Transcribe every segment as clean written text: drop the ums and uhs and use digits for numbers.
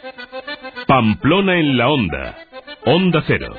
Pamplona en la Onda. Onda Cero.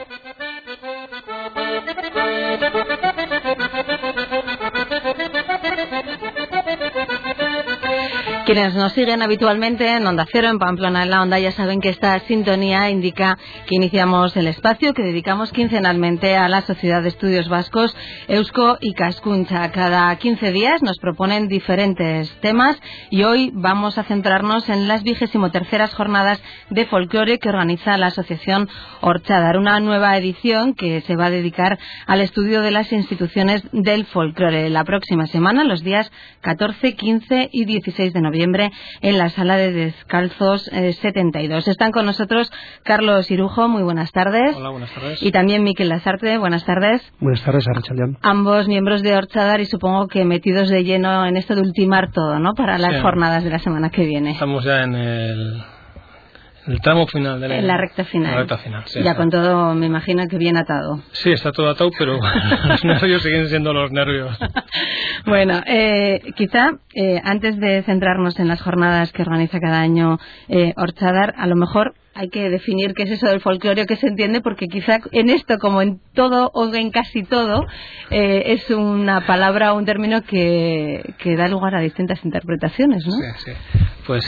Quienes nos siguen habitualmente en Onda Cero, en Pamplona en la Onda, ya saben que esta sintonía indica que iniciamos el espacio que dedicamos quincenalmente a la Sociedad de Estudios Vascos Eusko Ikaskuntza. Cada 15 días nos proponen diferentes temas y hoy vamos a centrarnos en las 23ª jornadas de folclore que organiza la Asociación Orchadar, una nueva edición que se va a dedicar al estudio de las instituciones del folclore. La próxima semana, los días 14, 15 y 16 de noviembre, en la Sala de Descalzos 72. Están con nosotros Carlos Irujo, muy buenas tardes. Hola, buenas tardes. Y también Miquel Lasarte, buenas tardes. Buenas tardes, Arrachaldeón. Ambos miembros de Orchadar y supongo que metidos de lleno en esto de ultimar todo, ¿no? Para las jornadas de la semana que viene. Estamos ya en el tramo final de en la recta final. La recta final, sí. Ya con todo, me imagino que bien atado. Sí, está todo atado, pero los nervios siguen siendo los nervios. Bueno, quizá antes de centrarnos en las jornadas que organiza cada año Orchadar, a lo mejor hay que definir qué es eso del folclore, qué se entiende, porque quizá en esto, como en todo o en casi todo, es una palabra o un término que da lugar a distintas interpretaciones, ¿no? Sí, sí. Pues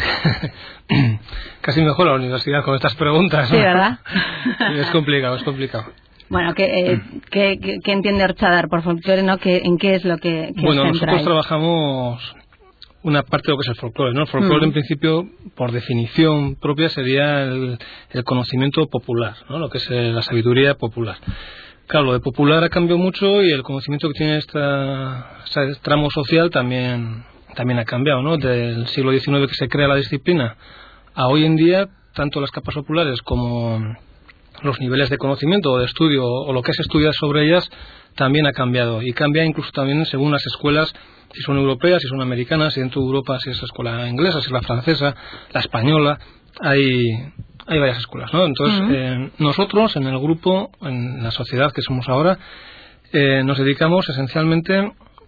casi mejor la universidad con estas preguntas, ¿no? Sí, ¿verdad? Sí, es complicado, es complicado. Bueno, ¿qué entiende Orchadar por folclore, no? ¿En qué es lo que bueno, nosotros trabajamos una parte de lo que es el folclore, ¿no? El folclore, en principio, por definición propia, sería el conocimiento popular, ¿no? Lo que es la sabiduría popular. Claro, lo de popular ha cambiado mucho y el conocimiento que tiene este tramo social también ha cambiado, ¿no? Del siglo XIX que se crea la disciplina a hoy en día, tanto las capas populares como los niveles de conocimiento o de estudio o lo que se estudia sobre ellas también ha cambiado, y cambia incluso también según las escuelas, si son europeas, si son americanas, si dentro de Europa si es la escuela inglesa, si es la francesa, la española, hay varias escuelas, ¿no? Entonces, nosotros en el grupo, en la sociedad que somos ahora, nos dedicamos esencialmente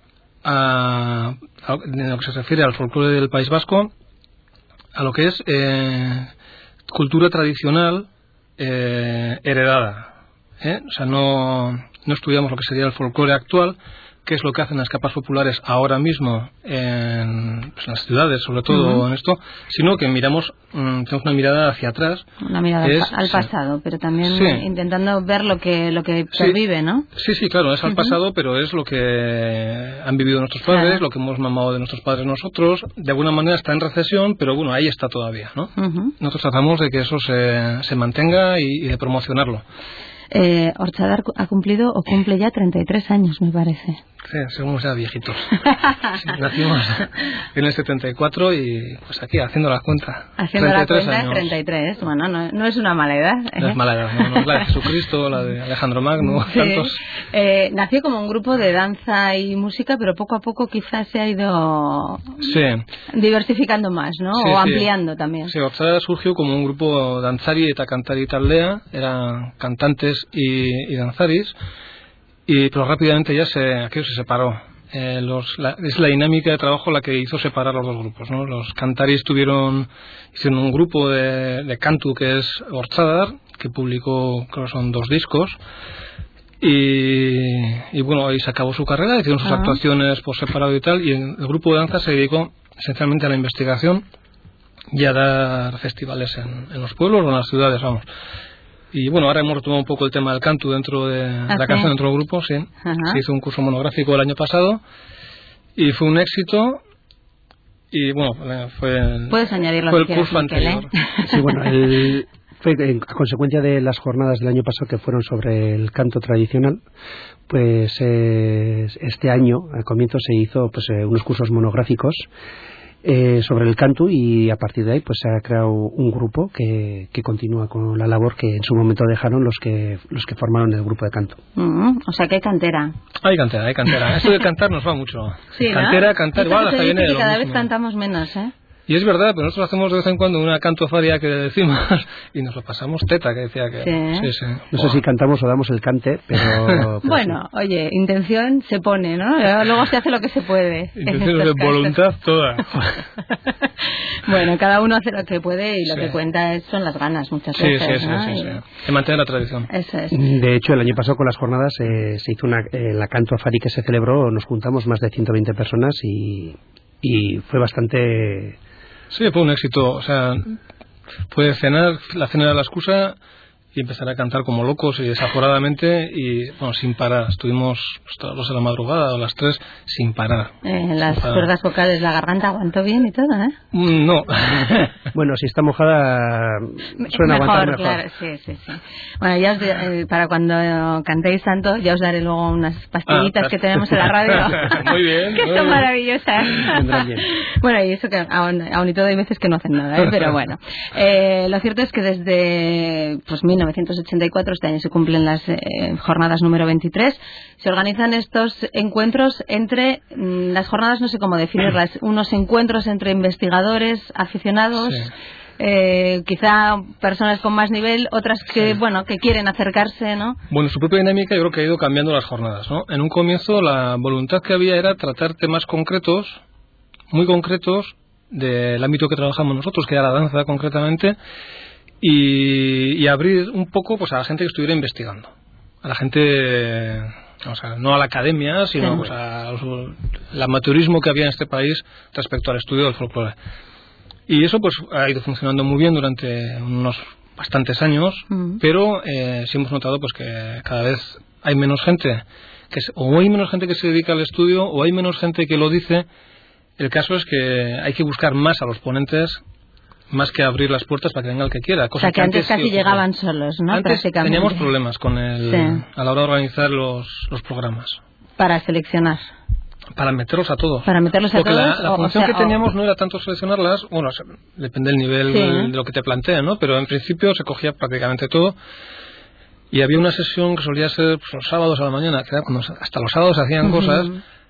en lo que se refiere al folclore del País Vasco, a lo que es cultura tradicional heredada, o sea, no estudiamos lo que sería el folclore actual, que es lo que hacen las capas populares ahora mismo en las ciudades, sobre todo en esto, sino que tenemos una mirada hacia atrás. Una mirada al pasado, pero también intentando ver lo que pervive, ¿no? Sí, claro, es al pasado, pero es lo que han vivido nuestros padres, lo que hemos mamado de nuestros padres nosotros. De alguna manera está en recesión, pero bueno, ahí está todavía, ¿no? Nosotros tratamos de que eso se mantenga y de promocionarlo. Orchadar ha cumplido o cumple ya 33 años, me parece. Sí, somos ya viejitos. Sí, nacimos en el 74 y pues aquí haciendo las cuentas. Haciendo la cuenta, años. 33. Bueno, no es una mala edad. No es mala edad, no es la de Jesucristo, la de Alejandro Magno, tantos. Nació como un grupo de danza y música, pero poco a poco quizás se ha ido diversificando más, ¿no? O ampliando también. Sí, Orchadar surgió como un grupo danzari eta cantari taldea, eran cantantes y danzaris. Pero rápidamente ya aquello se separó. Es la dinámica de trabajo la que hizo separar los dos grupos, ¿no? Los cantaris hicieron un grupo de cantu que es Orchadar, que publicó, creo que son 2 discos, y bueno, ahí se acabó su carrera, hicieron sus actuaciones por separado y tal, y el grupo de danza se dedicó esencialmente a la investigación y a dar festivales en los pueblos o en las ciudades, vamos. Y bueno, ahora hemos retomado un poco el tema del canto dentro de la canción dentro del grupo, sí. Se hizo un curso monográfico el año pasado y fue un éxito. Y bueno, puedes añadirlo fue el curso anterior. Sí, bueno, fue a consecuencia de las jornadas del año pasado que fueron sobre el canto tradicional, pues este año, al comienzo, se hizo pues unos cursos monográficos sobre el canto, y a partir de ahí pues se ha creado un grupo que continúa con la labor que en su momento dejaron los que formaron el grupo de canto. O sea que hay cantera. Hay cantera. Esto de cantar nos va mucho. Sí, cantera, ¿no? cantar, igual hasta viene de lo cada mismo. Vez cantamos menos, ¿eh? Y es verdad, pero nosotros hacemos de vez en cuando una cantofaria que decimos y nos lo pasamos teta, que decía que... Sí. No sé si cantamos o damos el cante, pero bueno, sí. Oye, intención se pone, ¿no? Luego se hace lo que se puede. Intención de voluntad toda. Bueno, cada uno hace lo que puede y lo que cuenta son las ganas muchas veces. Sí, ¿no? sí. Se mantiene la tradición. Eso es. De hecho, el año pasado con las jornadas se hizo la cantofari que se celebró, nos juntamos más de 120 personas y fue bastante... Sí, fue un éxito. O sea, fue la cena era la excusa y empezar a cantar como locos y desaforadamente y, bueno, sin parar. Estuvimos hasta las 2 de la madrugada o las 3 sin parar. Las cuerdas vocales, la garganta aguantó bien y todo, ¿eh? No. Bueno, si está mojada suena aguantar mejor. Claro, sí. Bueno, ya para cuando cantéis tanto, ya os daré luego unas pastillitas que tenemos en la radio. Muy bien. Que son maravillosas. Vendrán bien. Bueno, y eso que aún y todo hay veces que no hacen nada, ¿eh? Pero bueno. Lo cierto es que desde 1984, este año se cumplen las jornadas número 23, se organizan estos encuentros entre las jornadas, no sé cómo definirlas, unos encuentros entre investigadores, aficionados, quizá personas con más nivel, otras que que quieren acercarse, ¿no? Bueno, su propia dinámica yo creo que ha ido cambiando las jornadas, ¿no? En un comienzo la voluntad que había era tratar temas concretos, muy concretos, del ámbito que trabajamos nosotros, que era la danza concretamente, y abrir un poco pues a la gente que estuviera investigando, a la gente, o sea, no a la academia, sino pues al amateurismo que había en este país respecto al estudio del folclore. Y eso pues ha ido funcionando muy bien durante unos bastantes años, pero sí hemos notado pues que cada vez hay menos gente o hay menos gente que se dedica al estudio o hay menos gente que lo dice. El caso es que hay que buscar más a los ponentes, más que abrir las puertas para que venga el que quiera. Cosa que antes casi llegaban solos, ¿no? Antes prácticamente teníamos problemas con a la hora de organizar los programas. Para seleccionar. Para meterlos a todos. Para meterlos a Porque todos. La función que teníamos no era tanto seleccionarlas, bueno, depende del nivel de lo que te planteen, ¿no? Pero en principio se cogía prácticamente todo. Y había una sesión que solía ser pues, los sábados a la mañana, que era cuando hasta los sábados hacían cosas.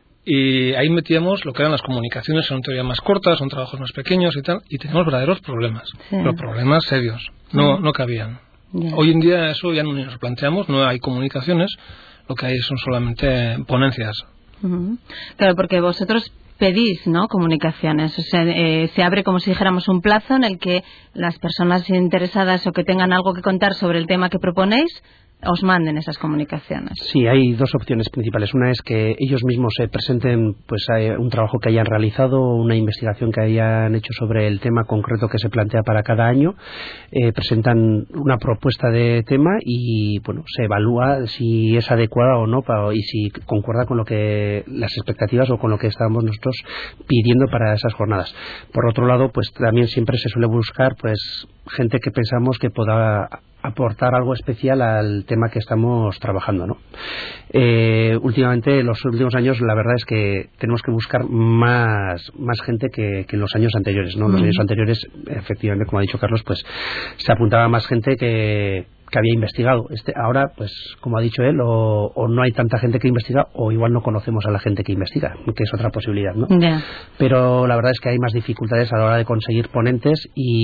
Y ahí metíamos lo que eran las comunicaciones, son teorías más cortas, son trabajos más pequeños y tal, y teníamos verdaderos problemas, pero problemas serios, no cabían. Hoy en día eso ya no nos planteamos, no hay comunicaciones, lo que hay son solamente ponencias. Claro, porque vosotros pedís, ¿no?, comunicaciones, o sea, se abre como si dijéramos un plazo en el que las personas interesadas o que tengan algo que contar sobre el tema que proponéis os manden esas comunicaciones. Sí, hay dos opciones principales. Una es que ellos mismos se presenten pues un trabajo que hayan realizado, una investigación que hayan hecho sobre el tema concreto que se plantea para cada año, presentan una propuesta de tema y bueno, se evalúa si es adecuada o no y si concuerda con lo que las expectativas o con lo que estábamos nosotros pidiendo para esas jornadas. Por otro lado, pues también siempre se suele buscar pues gente que pensamos que pueda aportar algo especial al tema que estamos trabajando, ¿no? Últimamente, en los últimos años, la verdad es que tenemos que buscar más gente que en los años anteriores, ¿no? En los años anteriores, efectivamente, como ha dicho Carlos, pues se apuntaba más gente que había investigado. Ahora, pues, como ha dicho él, o no hay tanta gente que investiga, o igual no conocemos a la gente que investiga, que es otra posibilidad, ¿no? Pero la verdad es que hay más dificultades a la hora de conseguir ponentes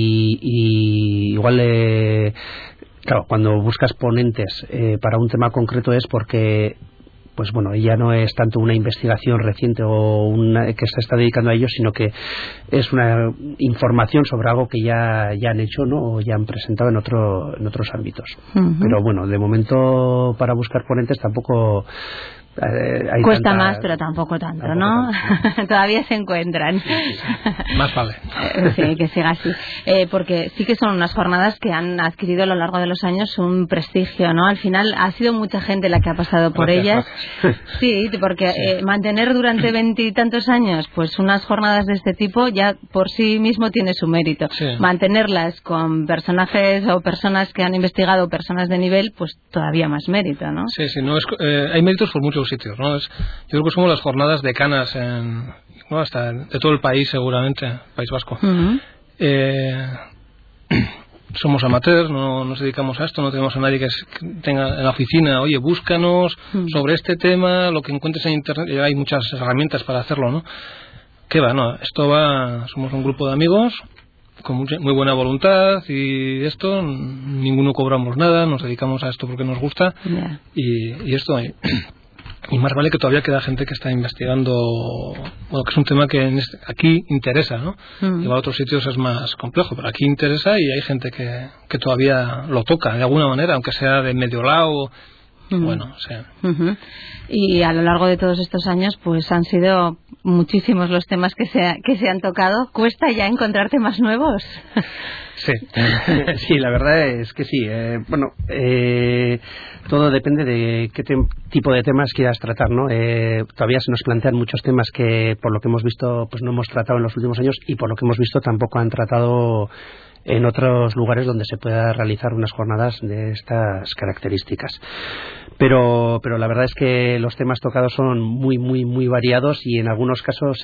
y igual claro, cuando buscas ponentes para un tema concreto es porque pues bueno, ya no es tanto una investigación reciente o que se está dedicando a ello, sino que es una información sobre algo que ya han hecho, ¿no? O ya han presentado en otros ámbitos. Pero bueno, de momento para buscar ponentes tampoco cuesta más, pero tampoco tanto, ¿no? Todavía se encuentran. Sí. Más vale. Sí, que siga así. Porque sí que son unas jornadas que han adquirido a lo largo de los años un prestigio, ¿no? Al final ha sido mucha gente la que ha pasado por ellas. Sí, porque mantener durante 20 y tantos años pues unas jornadas de este tipo ya por sí mismo tiene su mérito. Sí. Mantenerlas con personajes o personas que han investigado, personas de nivel, pues todavía más mérito, ¿no? Sí, no es, hay méritos por muchos sitios, ¿no? Yo creo que somos las jornadas decanas hasta de todo el país, seguramente, País Vasco. Somos amateurs, no nos dedicamos a esto, no tenemos a nadie que tenga en la oficina, oye, búscanos sobre este tema, lo que encuentres en internet, hay muchas herramientas para hacerlo, ¿no? ¿Qué va? No, esto va, somos un grupo de amigos con muy buena voluntad y esto, ninguno cobramos nada, nos dedicamos a esto porque nos gusta y esto hay. Y más vale que todavía queda gente que está investigando, bueno, que es un tema que aquí interesa, ¿no? Igual a otros sitios es más complejo, pero aquí interesa y hay gente que todavía lo toca de alguna manera, aunque sea de medio lado. Bueno, o sea. Y a lo largo de todos estos años, pues han sido muchísimos los temas que se han tocado. ¿Cuesta ya encontrar temas nuevos? Sí, sí, la verdad es que sí. Todo depende de qué tipo de temas quieras tratar, ¿no? Todavía se nos plantean muchos temas que, por lo que hemos visto, pues no hemos tratado en los últimos años y por lo que hemos visto tampoco han tratado en otros lugares donde se pueda realizar unas jornadas de estas características. Pero la verdad es que los temas tocados son muy, muy, muy variados y en algunos casos,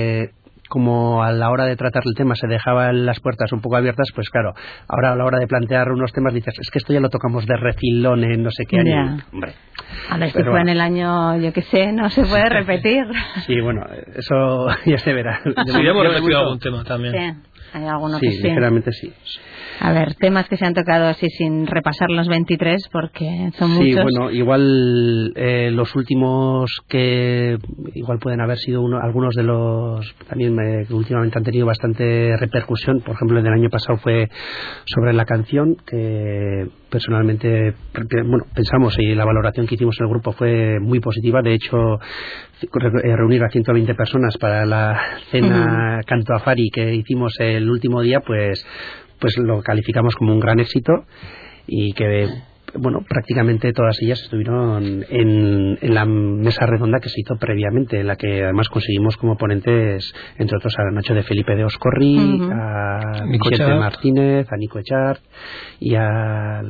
como a la hora de tratar el tema se dejaban las puertas un poco abiertas, pues claro, ahora a la hora de plantear unos temas dices, es que esto ya lo tocamos de refilón en no sé qué año. Hombre, a ver si fue en el año, yo qué sé, no se puede repetir. Sí, bueno, eso ya se verá. Sí, ya hemos repetido algún tema también. Sí. Hay alguno sí, que sí. Ligeramente sí. A ver, temas que se han tocado así sin repasar los 23 porque son muchos. Sí, bueno, igual los últimos que igual pueden haber sido algunos de los también que últimamente han tenido bastante repercusión. Por ejemplo, el del año pasado fue sobre la canción, que personalmente pensamos y la valoración que hicimos en el grupo fue muy positiva. De hecho, reunir a 120 personas para la cena Canto Afari que hicimos el último día, pues lo calificamos como un gran éxito y que prácticamente todas ellas estuvieron en la mesa redonda que se hizo previamente, en la que además conseguimos como ponentes, entre otros, a Nacho de Felipe de Oscorri, a Vicente Martínez, a Nico Echart y a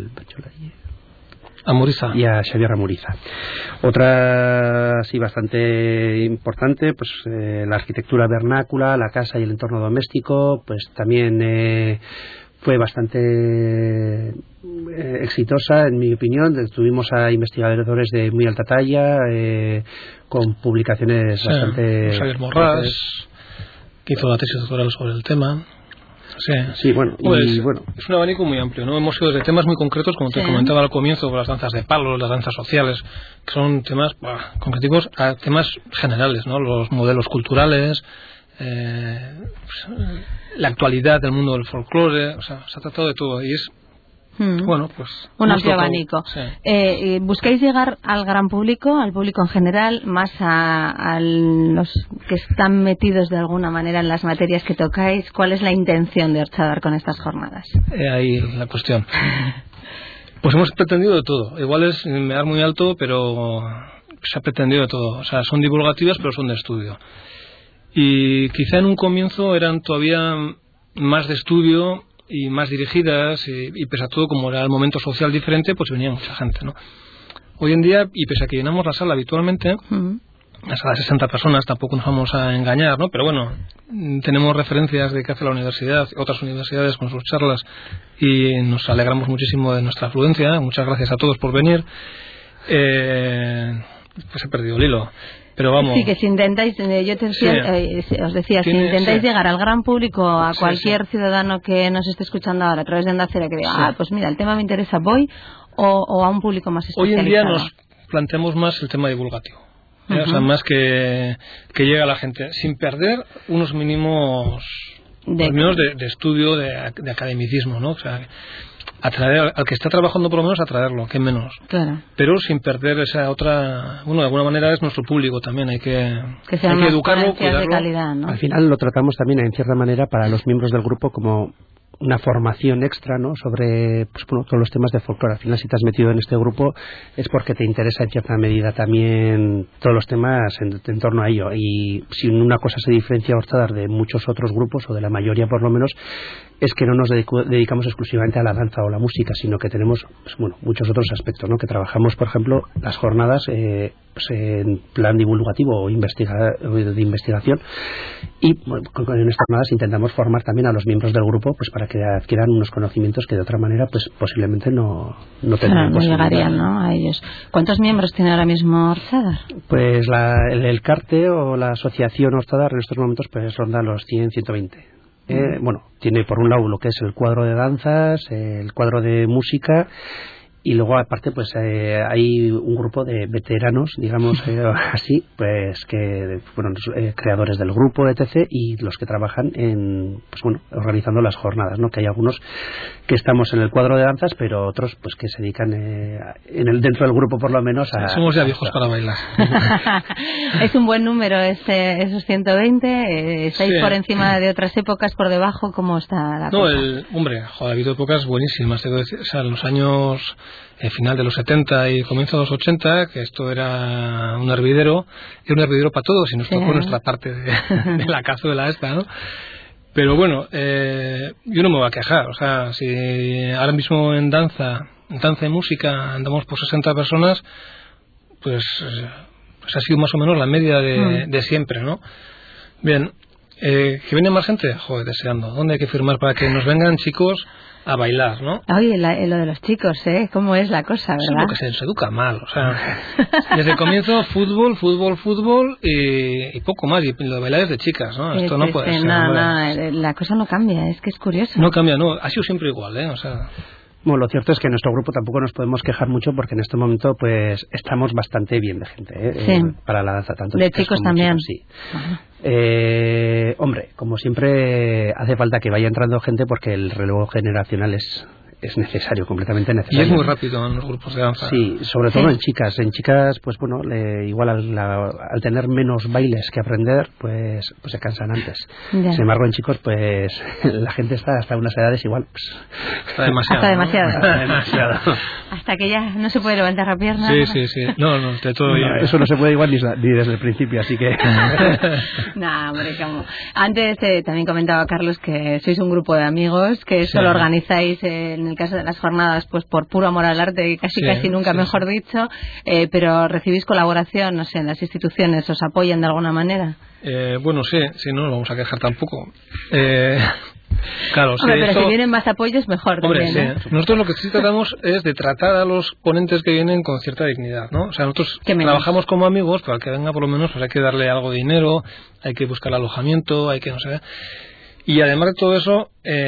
Muriza. Y a Xavier Muriza. Otra, sí, bastante importante, pues la arquitectura vernácula, la casa y el entorno doméstico, pues también fue bastante exitosa, en mi opinión. Tuvimos a investigadores de muy alta talla, con publicaciones bastante... Xavier Morras, que hizo la tesis doctoral sobre el tema. Sí, bueno, es un abanico muy amplio, ¿no? Hemos ido de temas muy concretos, como te comentaba al comienzo, las danzas de palos, las danzas sociales, que son temas concretivos, a temas generales, ¿no? Los modelos culturales, la actualidad del mundo del folclore, o sea, se ha tratado de todo y es un amplio abanico. Sí. ¿Buscáis llegar al gran público, al público en general, más a los que están metidos de alguna manera en las materias que tocáis? ¿Cuál es la intención de Orchadar con estas jornadas? Ahí la cuestión. Pues hemos pretendido de todo. Igual es me dar muy alto, pero se ha pretendido de todo. O sea, son divulgativas, pero son de estudio. Y quizá en un comienzo eran todavía más de estudio y más dirigidas, y pese a todo, como era el momento social diferente, pues venía mucha gente, ¿no? Hoy en día, y pese a que llenamos la sala habitualmente, la sala de 60 personas, tampoco nos vamos a engañar, ¿no? Pero bueno, tenemos referencias de que hace la universidad, otras universidades con sus charlas, y nos alegramos muchísimo de nuestra afluencia. Muchas gracias a todos por venir. Pues he perdido el hilo. Pero vamos. Sí, que si intentáis, yo te decía, os decía, si intentáis llegar al gran público, a cualquier ciudadano que nos esté escuchando ahora a través de Onda Cero, que diga, pues mira, el tema me interesa, voy, o a un público más especializado. Hoy en día nos planteamos más el tema divulgativo, o sea, más que llegue a la gente, sin perder unos mínimos de estudio, de academicismo, ¿no? O sea, atraer al que está trabajando, por lo menos atraerlo, que menos. Claro. Pero sin perder esa otra, de alguna manera es nuestro público también, hay que educarlo, cuidarlo. De calidad, ¿no? Al final lo tratamos también en cierta manera para los miembros del grupo como una formación extra, ¿no? Sobre todos los temas de folclore. Al final, si te has metido en este grupo es porque te interesa en cierta medida también todos los temas en torno a ello. Y si una cosa se diferencia a Orchadar de muchos otros grupos, o de la mayoría por lo menos, es que no nos dedicamos exclusivamente a la danza o la música, sino que tenemos muchos otros aspectos, ¿no? Que trabajamos, por ejemplo, las jornadas en plan divulgativo o de investigación, y en estas jornadas intentamos formar también a los miembros del grupo, pues para que adquieran unos conocimientos que de otra manera pues posiblemente no tendrían posibilidad. No llegarían, ¿no?, a ellos. ¿Cuántos miembros tiene ahora mismo Ortzadar? Pues el CARTE o la asociación Ortzadar en estos momentos pues ronda los 100, 120. Bueno, tiene por un lado lo que es el cuadro de danzas, el cuadro de música, y luego aparte pues hay un grupo de veteranos, digamos así, pues que fueron creadores del grupo, etc., y los que trabajan en, pues bueno, organizando las jornadas, ¿no? Que hay algunos que estamos en el cuadro de danzas, pero otros pues que se dedican dentro del grupo por lo menos a... Somos ya viejos para bailar. Es un buen número esos 120. ¿Estáis por encima de otras épocas, por debajo? ¿Cómo está la cosa? Hombre, ha habido épocas buenísimas, o sea, los años final de los 70 y comienzo de los 80, que esto era un hervidero para todos, y nos tocó nuestra parte de la cazuela esta, ¿no? Pero bueno, yo no me voy a quejar, o sea, si ahora mismo en danza y música andamos por 60 personas, pues ha sido más o menos la media de siempre, ¿no? Bien, ¿que viene más gente? Joder, deseando. ¿Dónde hay que firmar para que nos vengan chicos a bailar, no? Oye, lo de los chicos, ¿cómo es la cosa, verdad? Es porque se educa mal, o sea, desde el comienzo fútbol y poco más, y lo de bailar es de chicas, ¿no? Esto no puede ser. No, la cosa no cambia, es que es curioso. No cambia, no, ha sido siempre igual, o sea... Bueno, lo cierto es que en nuestro grupo tampoco nos podemos quejar mucho, porque en este momento pues estamos bastante bien de gente, para la danza, tanto de chicos también. Chicos, sí. Hombre, como siempre hace falta que vaya entrando gente, porque el relevo generacional es necesario, completamente necesario. Y es muy rápido en los grupos de danza. Sí, sobre todo en chicas. En chicas, pues bueno, igual al tener menos bailes que aprender, pues se cansan antes. Ya. Sin embargo, en chicos, pues la gente está hasta unas edades igual. Pues, está demasiado. Hasta demasiado. Hasta que ya no se puede levantar la pierna. Sí. No, de todo ya. Eso no se puede igual ni desde el principio, así que... No, hombre, como... Antes también comentaba Carlos que sois un grupo de amigos, que eso lo organizáis en el caso de las jornadas pues por puro amor al arte, casi nunca, mejor dicho, pero recibís colaboración, no sé, en las instituciones, ¿os apoyan de alguna manera? Bueno, sí, no nos vamos a quejar tampoco. Claro, pero si vienen más apoyos, mejor. Hombre, también, sí. Nosotros lo que sí tratamos es de tratar a los ponentes que vienen con cierta dignidad, ¿no? O sea, nosotros trabajamos como amigos, pero al que venga por lo menos pues hay que darle algo de dinero, hay que buscar alojamiento, hay que no sé. Y además de todo eso,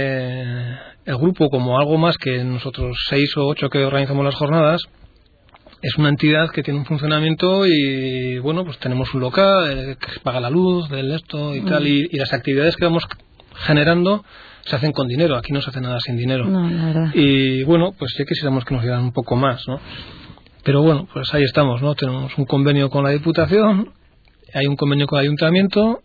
el grupo, como algo más que nosotros 6 o 8 que organizamos las jornadas, es una entidad que tiene un funcionamiento y, bueno, pues tenemos un local que paga la luz, esto y tal, y las actividades que vamos generando se hacen con dinero. Aquí no se hace nada sin dinero. No, la verdad. Y, bueno, pues sí quisiéramos que nos dieran un poco más, ¿no? Pero, bueno, pues ahí estamos, ¿no? Tenemos un convenio con la Diputación, hay un convenio con el Ayuntamiento,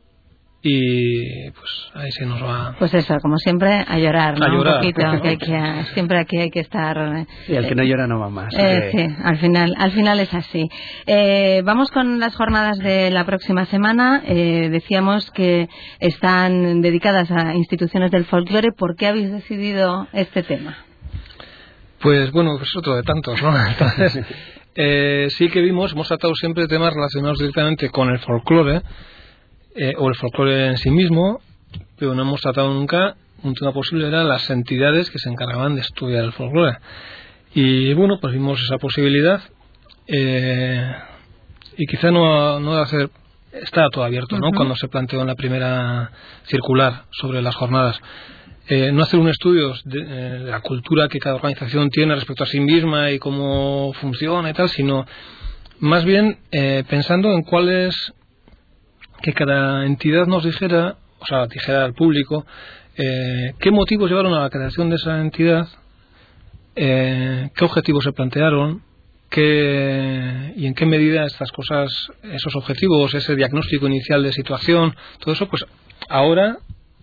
y pues ahí se nos va. Pues eso, como siempre, a llorar, ¿no? A llorar. Un poquito, que siempre aquí hay que estar. Y el que no llora no va más. Sí, al final es así. Vamos con las jornadas de la próxima semana. Decíamos que están dedicadas a instituciones del folclore. ¿Por qué habéis decidido este tema? Pues bueno, pues otro de tantos, ¿no? Entonces, sí que hemos tratado siempre temas relacionados directamente con el folclore, o el folclore en sí mismo, pero no hemos tratado nunca un tema posible, eran las entidades que se encargaban de estudiar el folclore. Y bueno, pues vimos esa posibilidad, y quizá no de hacer, está todo abierto, ¿no? Cuando se planteó en la primera circular sobre las jornadas, no hacer un estudio de la cultura que cada organización tiene respecto a sí misma y cómo funciona y tal, sino más bien pensando en cuáles, que cada entidad nos dijera, o sea, dijera al público qué motivos llevaron a la creación de esa entidad, qué objetivos se plantearon, y en qué medida estas cosas, esos objetivos, ese diagnóstico inicial de situación, todo eso, pues ahora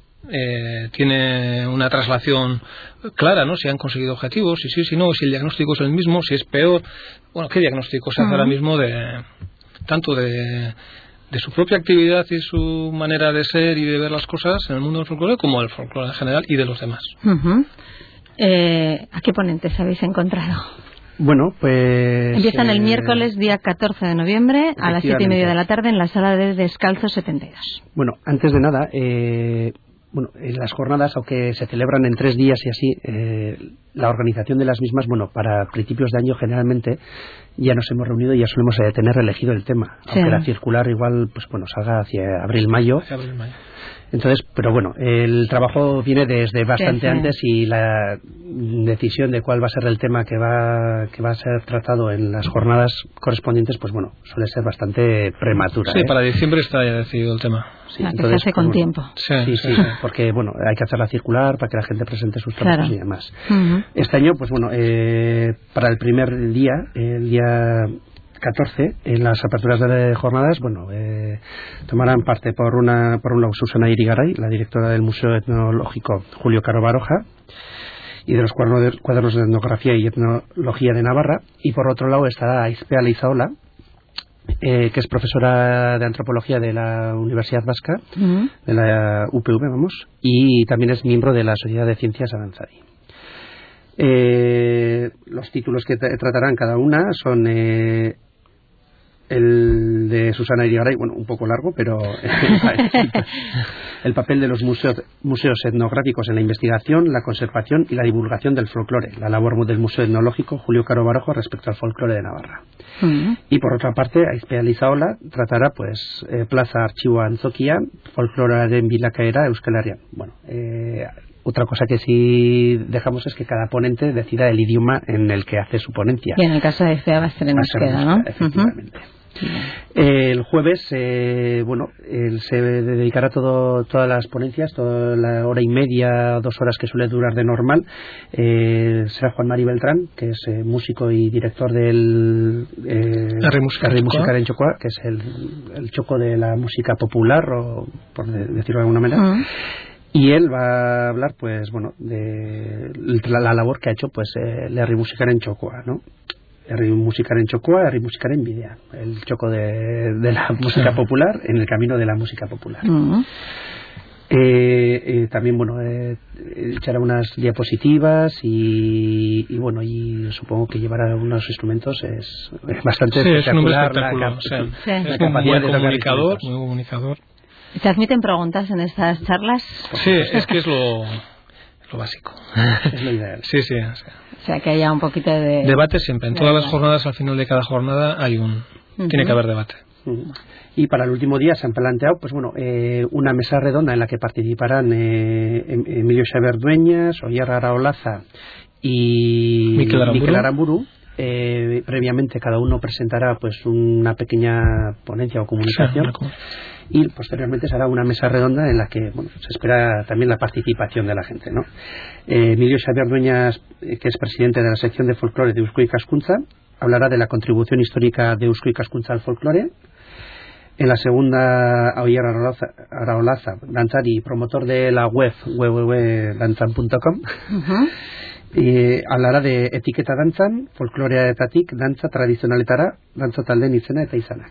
tiene una traslación clara, ¿no? Si han conseguido objetivos, si sí, si no, si el diagnóstico es el mismo, si es peor. Bueno, ¿qué diagnóstico se hace ahora mismo tanto de su propia actividad y su manera de ser y de ver las cosas en el mundo del folclore, como del folclore en general y de los demás? ¿A qué ponentes habéis encontrado? Bueno, pues... Empiezan el miércoles, día 14 de noviembre, a las 7:30 de la tarde, en la sala de Descalzo 72. Bueno, antes de nada, bueno, las jornadas, aunque se celebran en 3 días y así, la organización de las mismas, bueno, para principios de año generalmente ya nos hemos reunido y ya solemos tener elegido el tema, aunque la circular igual, pues bueno, salga hacia abril-mayo. Entonces, pero bueno, el trabajo viene desde bastante antes y la decisión de cuál va a ser el tema que va a ser tratado en las jornadas correspondientes, pues bueno, suele ser bastante prematura. Sí, para diciembre está ya decidido el tema. Sí, entonces, que se hace con tiempo. Sí, porque bueno, hay que hacerla circular para que la gente presente sus trabajos y demás. Este año, pues bueno, para el primer día, el día 14, en las aperturas de jornadas, bueno, tomarán parte por un lado Susana Irigaray, la directora del Museo Etnológico Julio Caro Baroja, y de los cuadernos de etnografía y etnología de Navarra, y por otro lado estará Aizpea Leizaola, que es profesora de antropología de la Universidad Vasca, de la UPV, vamos, y también es miembro de la Sociedad de Ciencias Aranzadi. Los títulos que tratarán cada una son el de Susana Irigaray, bueno, un poco largo, pero el papel de los museos etnográficos en la investigación, la conservación y la divulgación del folclore, la labor del Museo Etnológico Julio Caro Baroja respecto al folclore de Navarra. Y por otra parte, Aizpea Leizaola tratará pues Plaza Archivoa Antzokia, folclorearen bilakaera Euskal Herrian. Bueno, otra cosa que sí dejamos es que cada ponente decida el idioma en el que hace su ponencia. Y en el caso de Aizpea va a ser en euskera, ¿no? Efectivamente. El jueves, bueno, se dedicará todas las ponencias, toda la hora y media, 2 horas que suele durar de normal. Será Juan Mari Beltrán, que es músico y director del Herri Musikaren Txokoa, que es el choco de la música popular, o por decirlo de alguna manera. Y él va a hablar, pues, bueno, de la labor que ha hecho, pues, el Herri Musikaren Txokoa, ¿no? Herri Musikaren Txokoa, Herri Musikaren Bidea, el choco de la música popular en el camino de la música popular. También, bueno, echará unas diapositivas y bueno, y supongo que llevará unos instrumentos. Es bastante espectacular. Es muy comunicador. ¿Se admiten preguntas en estas charlas? Sí, es que es lo básico. Es lo ideal. Sí. O sea, que haya un poquito de debate siempre. En todas las jornadas, al final de cada jornada, tiene que haber debate. Y para el último día se han planteado, pues bueno, una mesa redonda en la que participarán Emilio Xavier Dueñas, Oyer Araolaza y Mikel Aramburu. Previamente cada uno presentará pues una pequeña ponencia o comunicación, y posteriormente se hará una mesa redonda en la que, bueno, se espera también la participación de la gente, ¿no? Emilio Xavier Dueñas, que es presidente de la sección de folclore de Eusko Ikaskuntza, hablará de la contribución histórica de Eusko Ikaskuntza al folclore. En la segunda, Oyer Araolaza, dantzari y promotor de la web www.dantzan.com, hablará de etiqueta dantzan, folkloreetatik dantza tradizionaletara, dantza taldeen izena eta izanak.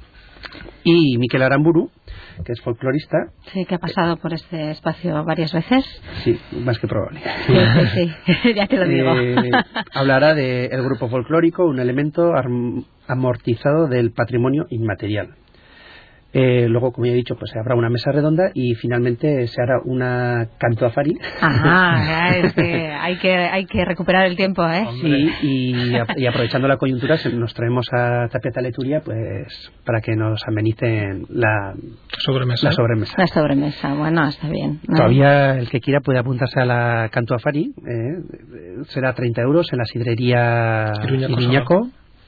Y Mikel Aramburu, que es folclorista. Sí, que ha pasado por este espacio varias veces. Sí, más que probable. Sí, ya te lo digo. Hablará del grupo folclórico, un elemento amortizado del patrimonio inmaterial. Luego, como ya he dicho, pues habrá una mesa redonda y finalmente se hará una canto afari. Es que hay que recuperar el tiempo, ¿eh? Sí, y aprovechando la coyuntura nos traemos a Tapia Taleturia, pues para que nos amenicen la sobremesa. La sobremesa, bueno, está bien, ¿no? Todavía el que quiera puede apuntarse a la canto afari, será 30 euros en la sidrería Iruñaco.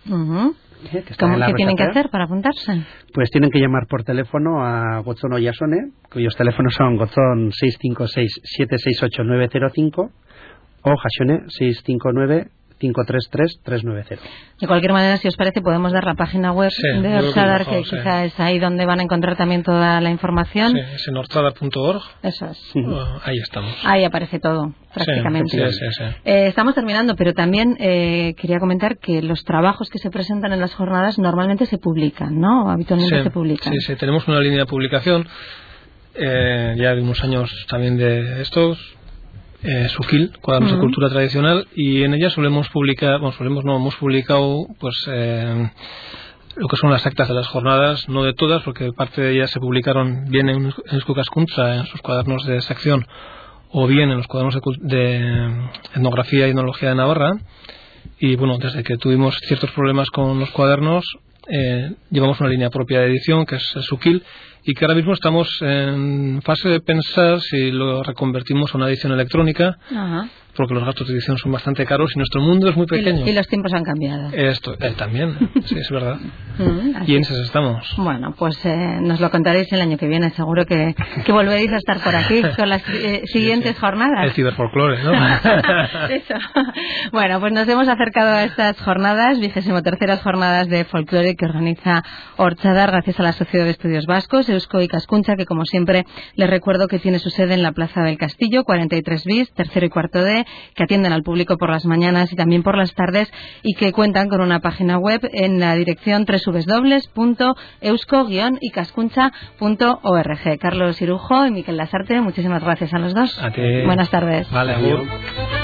¿Qué tienen que hacer para apuntarse? Pues tienen que llamar por teléfono a Gotzón Oyasone, cuyos teléfonos son Gotzón 656-768-905 o Jasone 659-533-390. De cualquier manera, si os parece, podemos dar la página web de Ortsadar, que quizá es ahí donde van a encontrar también toda la información. Sí, es en ortsadar.org. Eso es. Ahí estamos. Ahí aparece todo, prácticamente. Sí. Estamos terminando, pero también quería comentar que los trabajos que se presentan en las jornadas normalmente se publican, ¿no? Habitualmente se publican. Sí, tenemos una línea de publicación ya de unos años también de estos. Sukil, Cuadernos de Cultura Tradicional, y en ella hemos publicado pues lo que son las actas de las jornadas, no de todas, porque parte de ellas se publicaron bien en Eusko Ikaskuntza, en sus cuadernos de sección, o bien en los cuadernos de etnografía y etnología de Navarra. Y bueno, desde que tuvimos ciertos problemas con los cuadernos, llevamos una línea propia de edición, que es el Suquil, y que ahora mismo estamos en fase de pensar si lo reconvertimos a una edición electrónica. Ajá. Porque los gastos de edición son bastante caros y nuestro mundo es muy pequeño. Y los tiempos han cambiado. Esto también, sí, es verdad. Y en esas estamos. Bueno, pues nos lo contaréis el año que viene. Seguro que volveréis a estar por aquí con las siguientes jornadas. El ciberfolclore, ¿no? Eso. Bueno, pues nos hemos acercado a estas jornadas, 23ª jornadas de folclore que organiza Orchada, gracias a la Sociedad de Estudios Vascos, Eusko Ikaskuntza, que como siempre les recuerdo que tiene su sede en la Plaza del Castillo, 43 bis, tercero y cuarto D, que atienden al público por las mañanas y también por las tardes, y que cuentan con una página web en la dirección www.eusko-ikaskuntza.org. Carlos Irujo y Miquel Lasarte, muchísimas gracias a los dos. A ti. Buenas tardes. Vale, adiós.